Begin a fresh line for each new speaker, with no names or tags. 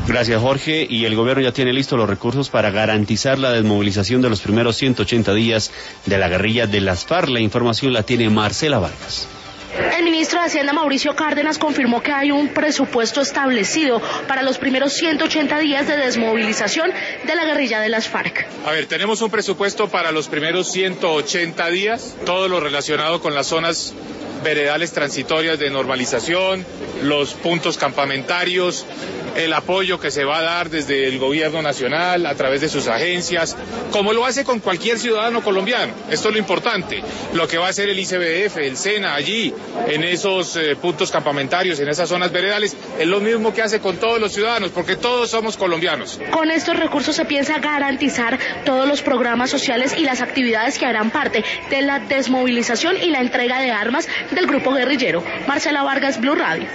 Gracias, Jorge. Y el gobierno ya tiene listos los recursos para garantizar la desmovilización de los primeros 180 días de la guerrilla de las FARC. La información la tiene Marcela Vargas.
El ministro de Hacienda, Mauricio Cárdenas, confirmó que hay un presupuesto establecido para los primeros 180 días de desmovilización de la guerrilla de las FARC.
Tenemos un presupuesto para los primeros 180 días, todo lo relacionado con las zonas veredales transitorias de normalización, los puntos campamentarios, el apoyo que se va a dar desde el gobierno nacional a través de sus agencias, como lo hace con cualquier ciudadano colombiano. Esto es lo importante, lo que va a hacer el ICBF, el SENA allí, en esos puntos campamentarios, en esas zonas veredales, es lo mismo que hace con todos los ciudadanos, porque todos somos colombianos.
Con estos recursos se piensa garantizar todos los programas sociales y las actividades que harán parte de la desmovilización y la entrega de armas del grupo guerrillero. Marcela Vargas, Blue Radio.